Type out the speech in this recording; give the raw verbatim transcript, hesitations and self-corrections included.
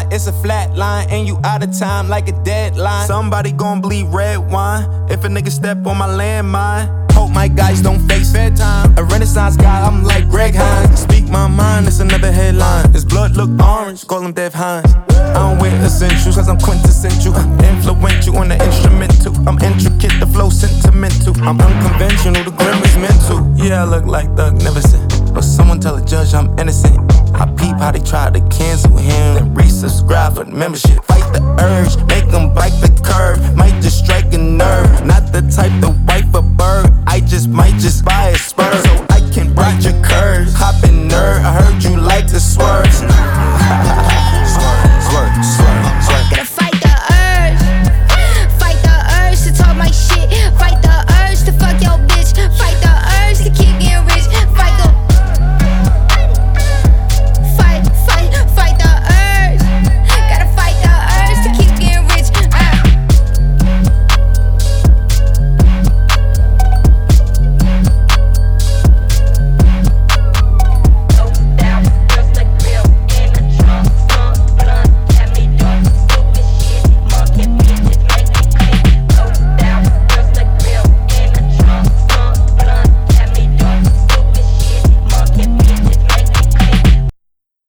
line, it's a flat line, and you out of time like a deadline. Somebody gon' bleed red wine if a nigga step on my landmine. Hope my guys don't face bedtime. A renaissance guy, I'm like Greg Hines. Speak my mind, it's another headline. His blood look orange, call him Dev Hines. I don't wear essentials cause I'm quintessential. Influential on the instrumental. I'm intricate, the flow sentimental. I'm unconventional, the grim is mental. Yeah, I look like Thug Neverson, but someone tell a judge I'm innocent. I peep how they try to cancel him, then resubscribe for the membership. Fight the urge, make them bite the curve. Might just strike a nerve. Not the type to wipe a bird, I just might just buy a spur so I can ride